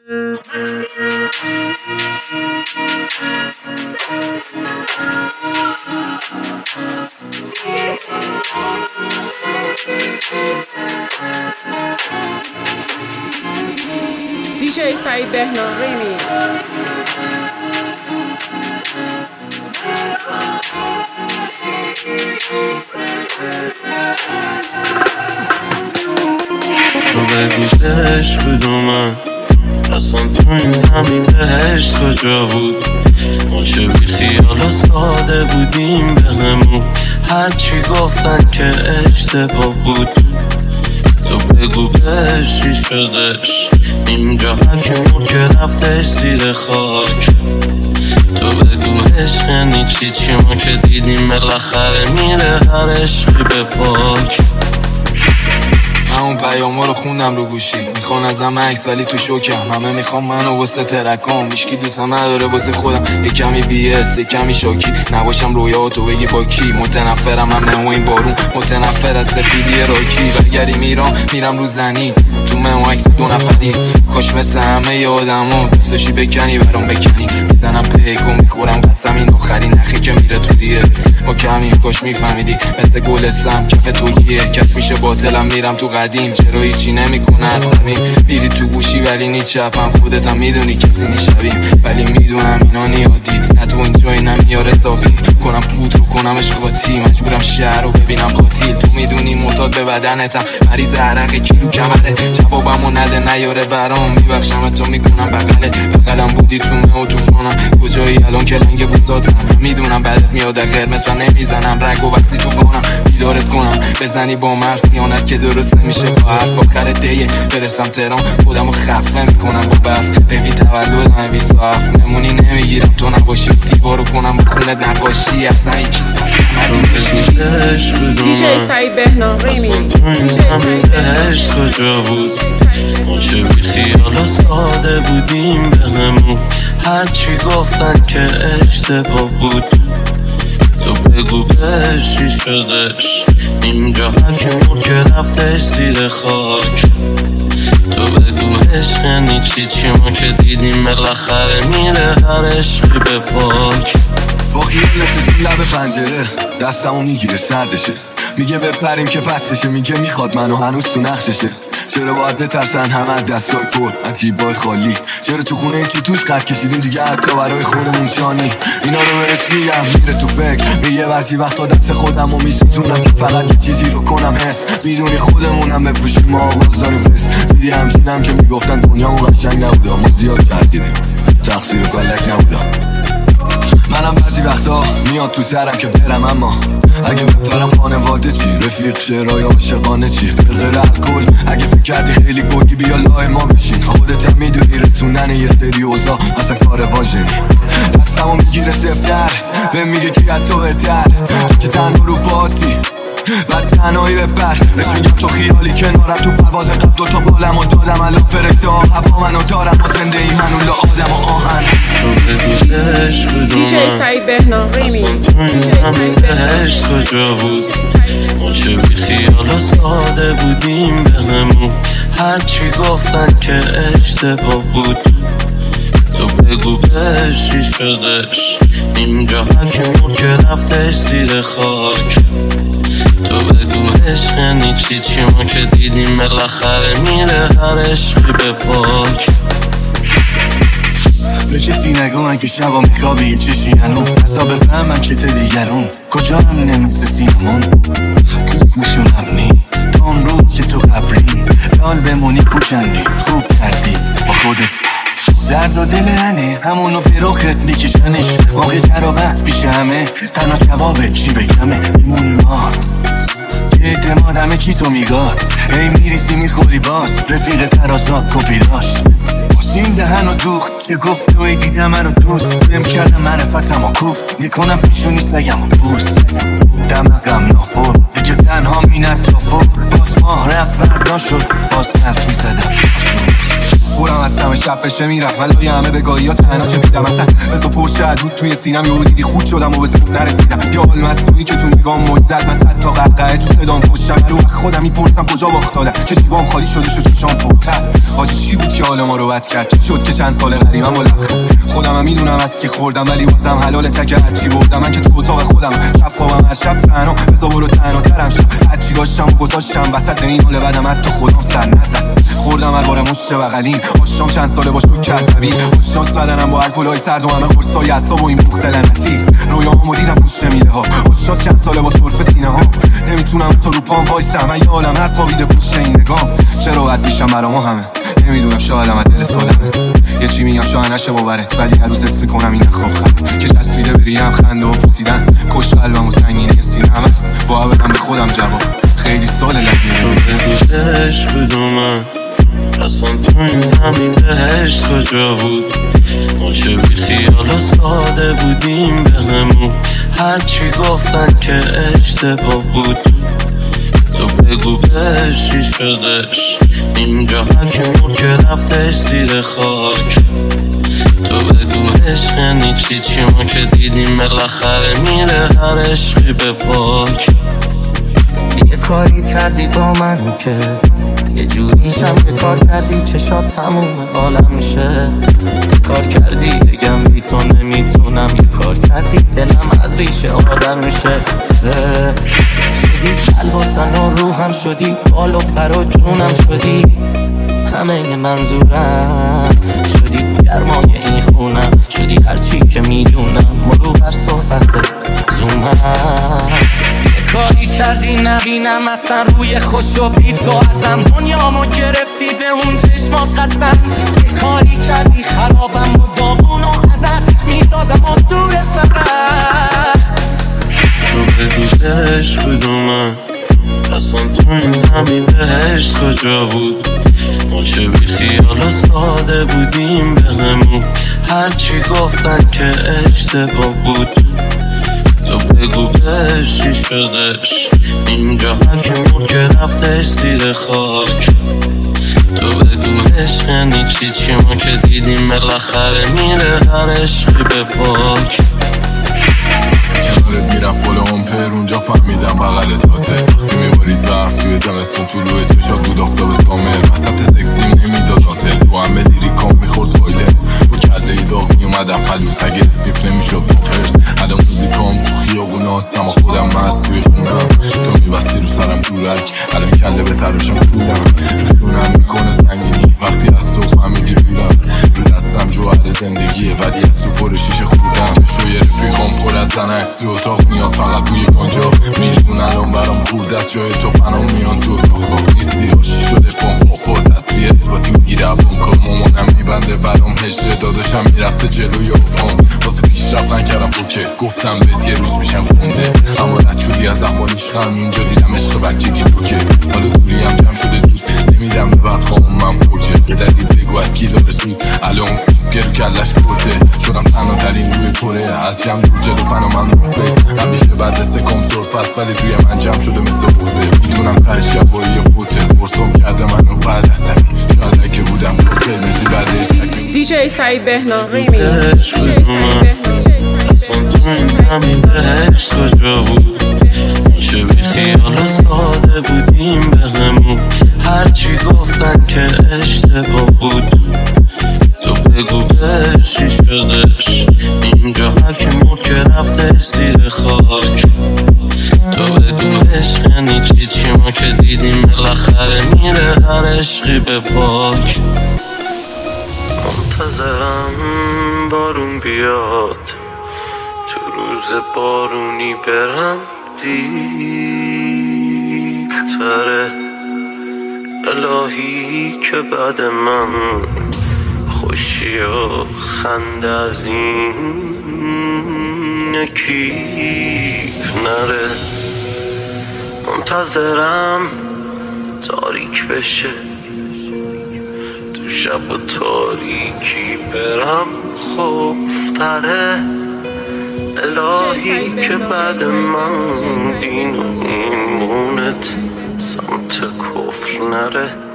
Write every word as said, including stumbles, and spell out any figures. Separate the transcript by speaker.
Speaker 1: دیجی سعید بهنام ریمیکس.
Speaker 2: تو بگو بهش بودم اصلا تو این زمین بهش کجا بود؟ ما چه بی خیال ساده بودیم بهمون، هرچی گفتن که اشتباه بود. تو بگو بهش چی شدش اینجا، هرکی که رفتش زیر خاک. تو بگو عشق یعنی چی، چی ما که دیدیم بالاخره میره هر عشقی به فاک.
Speaker 3: همون پیاما رو خوندم رو گوشید، میخوان ازم عکس ولی تو شوکم، همه میخوام منو واسه ترکام، هیچکی دوستم نداره واسه خودم، یه کمی بی اس یه کمی شاکی، نباشم رویا تو بگی با کی. متنفرم همه و این بارون، متنفر از سفیدی راکی. برگریم ایران میرم رو زنی، تو ممو عکس دو نفری، کاش مثل همه ی آدما دوستشی بکنی برام بکنی. میزنم پیکو میخورم قسم این آخری نخی که میره تو دیه، با کمی کاش میفهمیدی مثل گلستم کف توکیه، کف میشه باطلم میرم تو قدیم، چرا هیچی نمیکنه عصبیم. میری تو گوشی ولی نی چپم، خودتم میدونی کسی نیشبیم، ولی میدونم اینا نیادی، نه تو این جایی نمیاره ساقی کنم پود رو کنمش قاطی، مجبورم شهر رو ببینم قاتیل. تو میدونی معتاد به بدنتم، مریض عرق کیلو کمره، جوابمو نده نیاره برام، میبخشم تو میکنم بغله بغلم بودی تو مه و توفانم، کجایی الان که لنگ بوزاتم، میدونم بعدت میاد قرمز و نمیزنم رگ و وقتی تو وانم بیدارت کنم بزنی با مرد خیانت که درست نمیشه با حرف. آخر دیه برسم تهران خودمو خفه میکنم با برف، ببین تولدم بیست و هفت نمونی نمیگیرم تو نباشی، دیوارو کنم با خونت نقاشی اصلا هیچی
Speaker 1: دیجی سعید بهنام ریمیکس.
Speaker 2: بهش کجا بود؟ ما چه بی خیال ساده بودیم بهمون، هرچی گفتن که اشتباه بود. تو بگو بهش چی شدش اینجا، هرکی که رفتش زیر خاک. تو بگو عشق یعنی چی، چی ما که دیدیم بالاخره میره هر عشقی به فاک.
Speaker 4: با خیال نشستیم لب پنجره، دستمو میگیره سردشه، میگه بپریم که فصلشه، میگه میخواد منو هنوز تو نقششه. چرا باید بترسن همه دستای پر از گیبای خالی، چرا تو خونه که توش قد کشیدیم دیگه حتی برای خودمون چانی. اینا رو بهش میگم میره تو فکر، میگه بعضی وقتا دست خودمو میسوزونم که فقط یه چیزی رو کنم حس، میدونی خودمونم بفروشیم ما باز داریم پس. دیدی همچینم که میگفتن دنیا اون قشنگ نبوده، ما زیاد کردیدیم تقصیر فلک نبوده. منم بعضی وقتا میاد تو سرم که برم، اما اگه بپرم خانواده چی، رفیق شعرهای عاشقانه چی، غیر الکل اگه فکر کردی خیلی گرگی بیا لای ما بشین، خودت هم میدونی رسوندن یه سری اوضاع اصلا کار واژنی. دستمو میگیره سفتر به میگه که حتی بهتر، تو که تنها رو باتی بعد تنهایی ببر، بهش میگم تو خیالی کنارم، تو پرواز قبل دوتا بالم و دادم الان فرشته ها هوا منو دارم، با زنده ای منو لا آدم و آهن.
Speaker 1: دیجی سعید بهنام ریمیکس.
Speaker 2: تو این زمین بهش کجا بود؟ ما چه بی خیال ساده بودیم بهمون، هرچی گفتن که اشتباه بود. تو بگو بهش چی شدش اینجا، هرکی که رفتش زیر خاک. تو بگو عشق یعنی چی، چی ما که دیدیم بالاخره میره هر عشقی به فاک.
Speaker 4: به کسی نگو من که شبا میخوابی یه چشی هنو، حساب بفهمم چه دیگرون کجا هم نمیسه سینمون گوشونم نی تا اون روز که تو قبری لال بمونی کوچندی خوب کردی با خودت. درد و دل هنه همونو به رخت میکشنش، واقع جرا بس پیش همه تنها جوابه چی بگمه، میمونی ما که اعتماد همه چی تو میگاد، هی میریسی میخوری باز رفیق ترازات کپی داشت. این دهن و دوخت که گفت توی دیدم من رو دوست، بهم کردم معرفتم و کوفت، میکنم پیشونی سگم و بوست. دمقم نافور دیگه تنها می نطرافور، باز ماه رفت فردا شد باز حرف میزدم، بورم از همش شب بشه میرم ملای همه بگاهی ها تنها چه بیدم اصلا بزا پرشه عدود توی سینم یهو دیدی خود شدم و به صبح نرسیدم یا حال مصنوعی که تو نگام مجزد من صد تا قهقهه تو صدام پشتم رو خودم میپرسم کجا باختادم که جیبام خالی شده شد چشام پرتر حاجی چی بود که حال ما رو بد کرد چی شد که چند سال قدیمم و لبخند خودم هم میدونم از که خوردم ولی واسم حلال تک هرچی بردم من که تو اتاق خودم شب خوابم از شب تنها بزا برو تنها ترم شب هرچی داشتم و گذاشتم وسط این حال بدم حتی خودم سر نزد خوردم هر بار مشت بغلین آشام چند ساله با شوک عصبی آشناس بدنم با الکلای سرد و همه قرصای عصب و این بغض لعنتی رویامو دیدم پوشت میله ها آشناس چند ساله با سرفه سینه ها نمیتونم تو رو پام وایسم من یه عالم هر خوابیده پشت این نگام چرا بد میشم برامو همه نمیدونم شایدم از دل سالمه یه چی میگم شاید نشه باورت ولی هر روز اسم میکنم این نخواب خب که چسبیده بریم خنده و پوسیدن کش قلبم و سنگینی سینه همه با بدم به خودم جواب خیلی سال لگیره
Speaker 2: عشق بود من اصلا تو این زمین بهشت کجا بود ما چه بی خیال و ساده بودیم به همون هرچی گفتن که اشتباه بود تو بگو بهش چی شدش اینجا هرکی مرد که رفتش زیر خاک تو بگو عشق یعنی چی چی ما که دیدیم بالاخره میره هر عشقی به فاک
Speaker 5: یه کاری کردی با من که یه جوریشم یه کار کردی چشات تموم عالم میشه یه کار کردی بگم بی تو نمیتونم یه کار کردی دلم از ریشه آدم میشه شدی قلب و تن و روحم شدی بال و پر و جونم شدی همه منظورم شدی گرمای این خونم شدی هرچی که میدونم مرو بر صحبت زومم یه کاری کردی نبینم اصلا روی خوش و بی تو ازم دنیامو گرفتی به اون چشمات قسم یه کاری کردی خرابم و داغون و ازت میدازم از دور فقط
Speaker 2: تو بگو بهش بگو من اصلا تو این زمین بهشت کجا بود ما چه بی خیال و ساده بودیم به همون هرچی گفتن که اشتباه بود تو بگو بهش چی شدش اینجا هرکی مرد که رفتش زیر خاک تو بگو عشق یعنی چی چی ما که دیدیم بالاخره میره هر عشقی به فاک
Speaker 6: کنارت میرفت بالا امپر اونجا فهمیدم بغل تاته وقتی میبارید برف توی زمستون طلوع چشات بود آفتاب سامر وسط سکسیم نمیداد آتل تو همه لیریکام میخورد تویلت با کله ای داغ میومدم قلب تگ سیف نمیشد با پرس الان موزیکام تو خیابونا هستم و خودم مست توی خونم تو میبستی رو سرم دورک الان کله به تراشم دورم روشونم میکنه سنگینی وقتی از تو فهمیدی دورم رو دستم جوهر زندگیه ولی از تو پر شیشه خوردم شوی رفیقام پر از زنک تو اتاق میاد فقط بوی گنجا میلیون الان برام خوردت جای تو فنام میان تو اتاق خواب نیستی هاشی شده پام پاپا تصویه اثباتی میگیره بانکا مامانم میبنده برام هجده داداشم میرسته جلوی پام واسه پیش رفت نکردم بوکه گفتم بهت یه روز میشم کنده اما رچولی از زمان عشقم اینجا دیدم عشق بچگی بوکه حالا دوری هم جمع شده دود نمیدم به بعد خواهم من فوجه دلیل بگو از کی داره سود الان گرو کلش کرده شدم تنها ترین روی پره از جمع دور جلو فنا من مفلس همیشه بعد استکام سرفت ولی توی من جمع شده مثل بوده میدونم پرش گفایی یا فوته فرصام کرده منو بعد عصبی شاید اگه بودم پرسل مثلی بعدش تک
Speaker 1: دیجی سعید بهنام ریمی
Speaker 2: بهش بگو من اصلا تو این زمین بهشت کجا بود چه بی خیال و ساده بودیم به همون هرچی گفتن که اشتباه بود تو بگو بهش چی شدش اینجا هرکی مرد که رفتش زیر خاک تو بگو عشق یعنی چی چی ما که دیدیم بالاخره میره هر عشقی به فاک منتظرم بارون بیاد تو روز بارونی برم دیپتره الهی که بعد من خوشی و خنده از این نکیف نره منتظرم تاریک بشه تو شب و تاریکی برم خوفتره الهی که بعد من دین و ایمونت سمت کفر نره